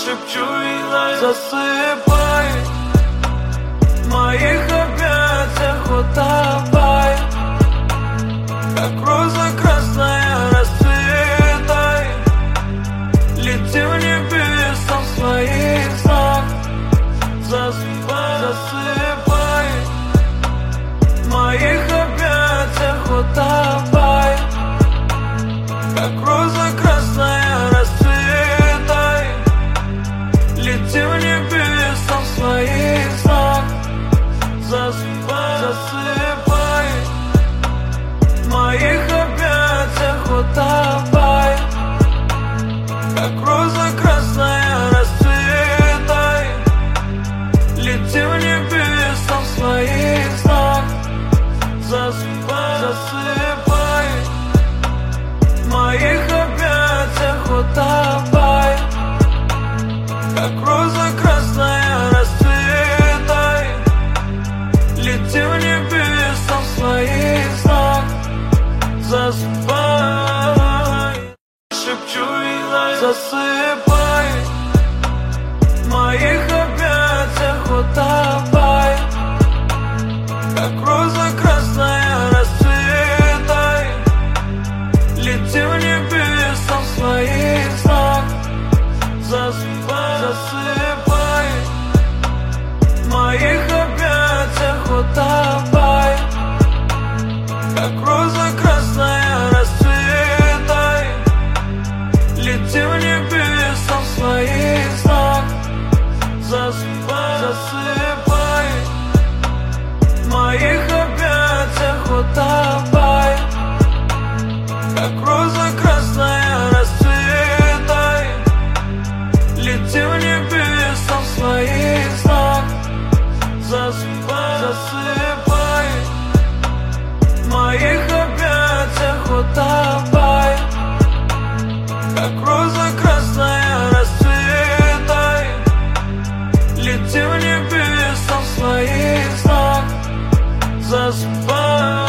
шепчу и засыпай, в моих объятиях утопай, как роза красная расцветай, лети в небеса в своих снах. Засыпай, в моих объятиях утопай, как роза красная расцветай, лети в небеса в своих снах. Засыпай, в моих объятиях утопай, как роза красная расцветай, лети в небеса в своих снах. Засыпай, в моих объятиях утопай, как роза красная расцветай, лети в небеса в своих снах. Засыпай, шепчу и засыпай, в моих объятиях утопай, как роза красная расцветай, лети в небеса в своих снах. Засыпай, в моих объятиях утопай, как роза красная расцветай, лети в небеса в своих снах. Засыпай, в моих объятиях утопай, как роза красная расцветай, лети в небеса в своих снах. Засыпай, в моих объятиях утопай, как роза красная расцветай, лети в небеса в своих снах. Засыпай.